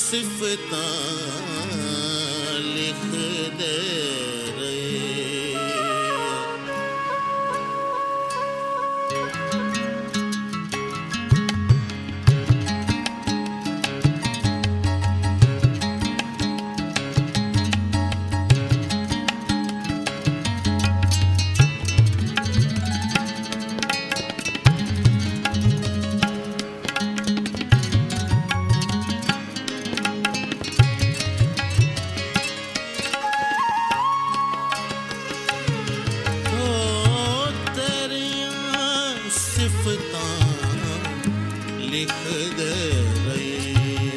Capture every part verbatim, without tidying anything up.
सिफतां लिख दे लिख दे रही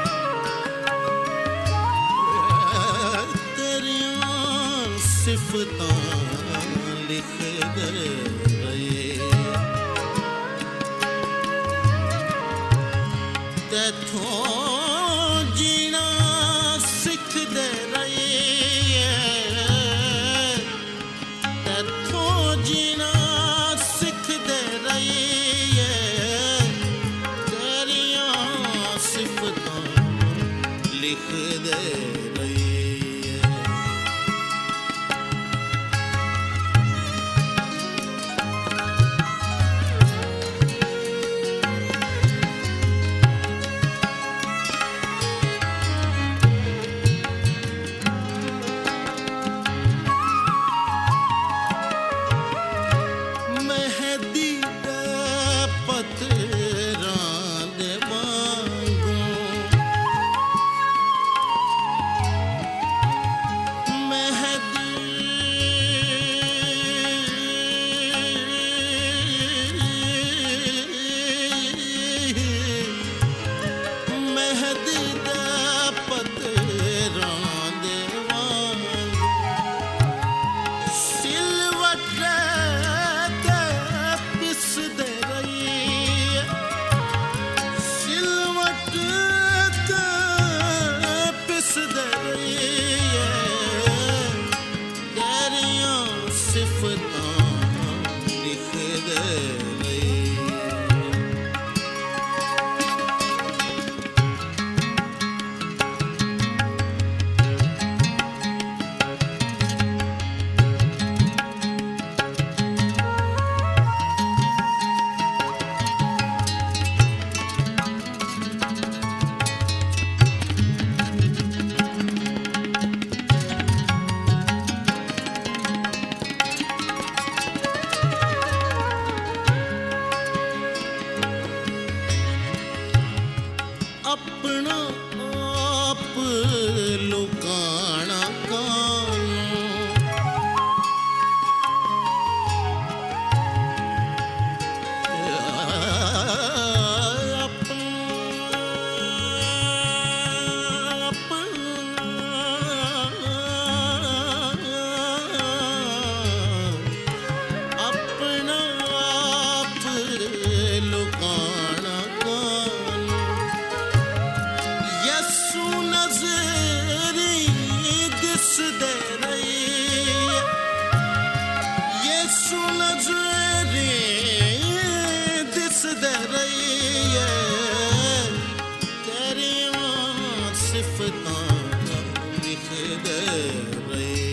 तेरियां सिफतां लिख दे रही तैथों जीना सिख दे रही तैथों जीना सिख दे रही लिख दे रही मेहदी दे पत्तरां दे अपना आप लुकाना कानू अपना आप लुकाना सिफतां लिख दे रही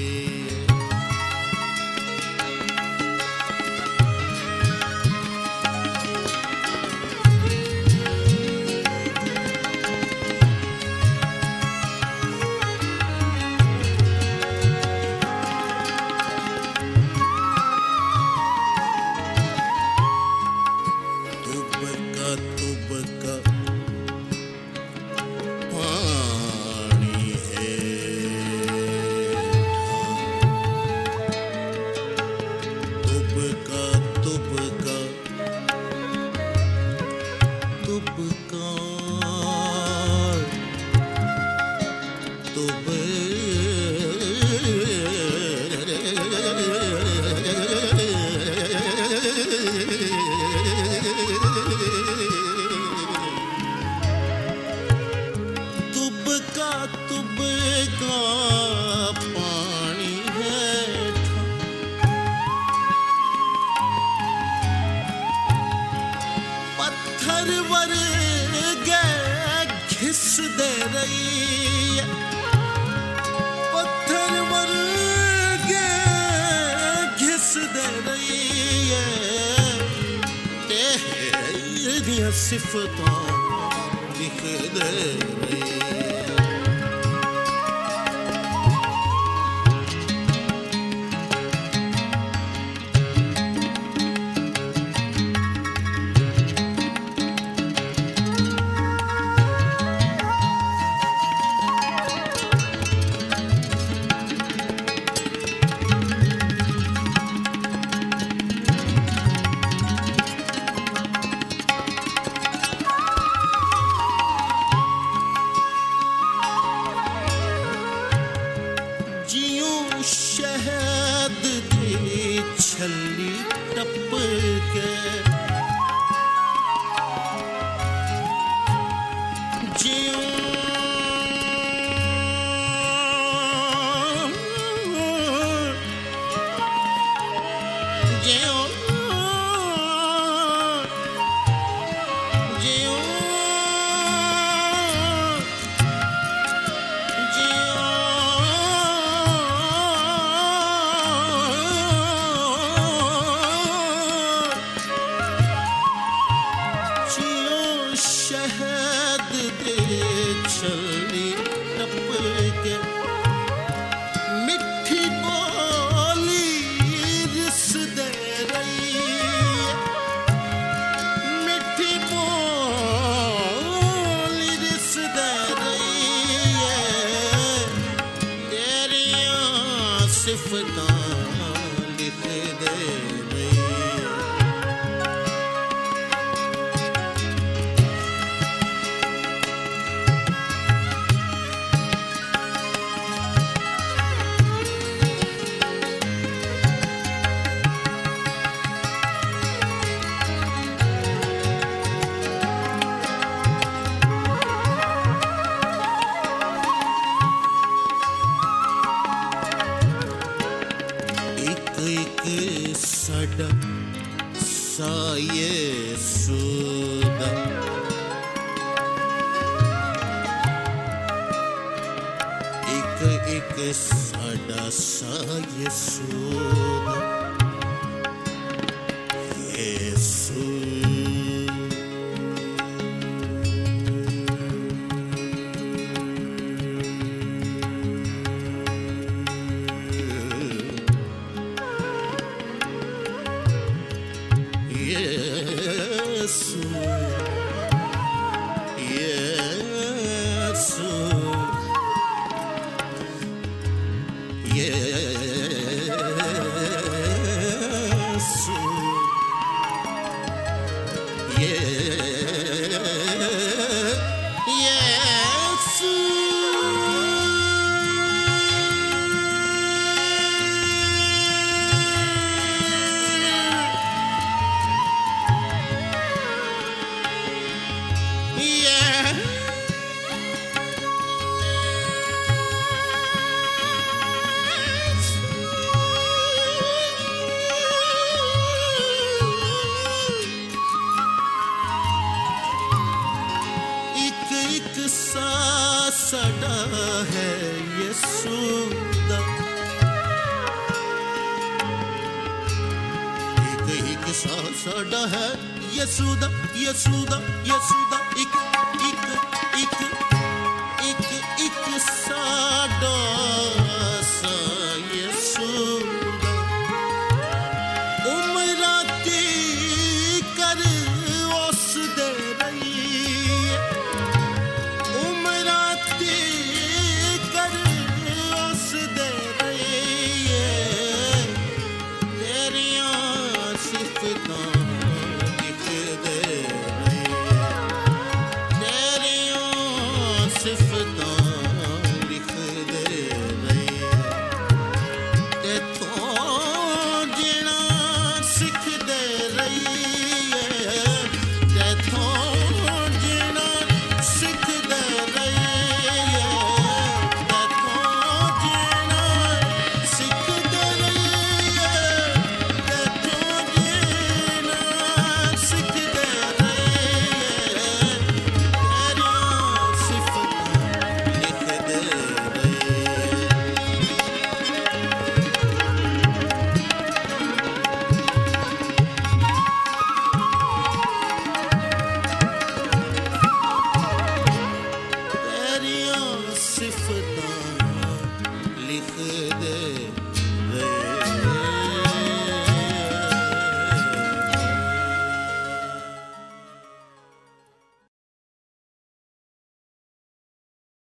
तुबका तुबका तुबका तुबका पानी है पत्थर वर गए घिसदे रही पत्थर वर्गे घिसदे रही तेरियां सिफतां लिखदे रही शहद दी छली टप के जियो जियो जियो शहद दे छली टप के मिठी बोली रिसदे रही मिठी बोली रिसदे रही तेरियां सिफतां लिखदे रही एक साडा साये सुदा एक एक साडा साये सुदा येसु Yesu, Yesu, Yesu, Yesu. साडा है यसू दा एक एक सा साडा है यसू दा यसू दा यसू दा एक एक एक एक एक साडा सा यसू दा उमराती कर उस दे रही रही